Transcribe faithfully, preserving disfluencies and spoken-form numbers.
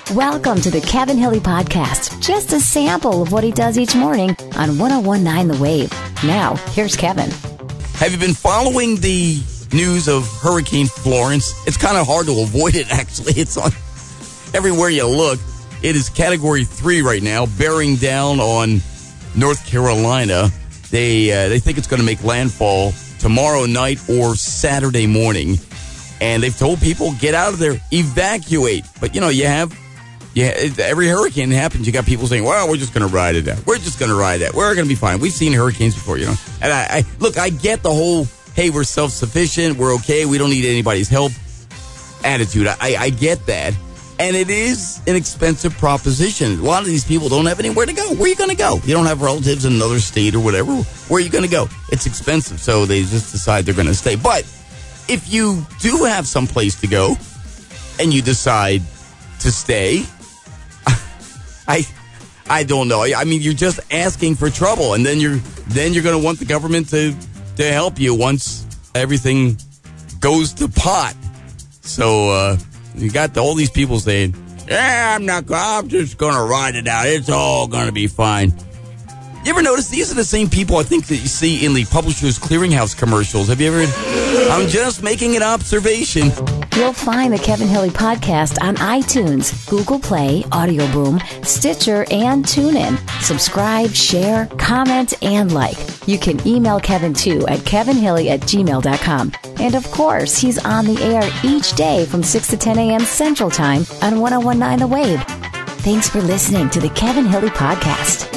Welcome to the Kevin Hilly Podcast. Just a sample of what he does each morning on one oh one point nine The Wave. Now, here's Kevin. Have you been following the news of Hurricane Florence? It's kind of hard to avoid it, actually. It's on everywhere you look. It is Category three right now, bearing down on North Carolina. They uh, they think it's going to make landfall tomorrow night or Saturday morning. And they've told people, get out of there, evacuate. But, you know, you have... Yeah, every hurricane happens. You got people saying, well, we're just going to ride it out. We're just going to ride that. We're going to be fine. We've seen hurricanes before, you know. And I, I look, I get the whole, hey, we're self-sufficient. We're okay. We don't need anybody's help attitude. I, I get that. And it is an expensive proposition. A lot of these people don't have anywhere to go. Where are you going to go? You don't have relatives in another state or whatever. Where are you going to go? It's expensive. So they just decide they're going to stay. But if you do have some place to go and you decide to stay, I I don't know. I mean, you're just asking for trouble, and then you're then you're going to want the government to, to help you once everything goes to pot. So uh, you got the, all these people saying, yeah, I'm not, I'm just going to ride it out. It's all going to be fine. You ever notice these are the same people I think that you see in the Publishers Clearinghouse commercials? Have you ever? I'm just making an observation. You'll find the Kevin Hilly Podcast on iTunes, Google Play, Audio Boom, Stitcher, and TuneIn. Subscribe, share, comment, and like. You can email Kevin too at kevinhilly at gmail dot com. And of course, he's on the air each day from six to ten a.m. Central Time on one oh one point nine The Wave. Thanks for listening to the Kevin Hilly Podcast.